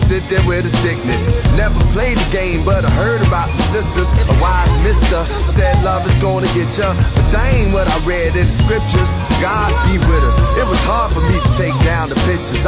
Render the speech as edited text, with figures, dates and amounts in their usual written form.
sit there with a thickness. Never played the game, but I heard about the sisters. A wise mister said love is gonna get ya, but that ain't what I read in the scriptures. God be with us. It was hard for me to take down the pictures.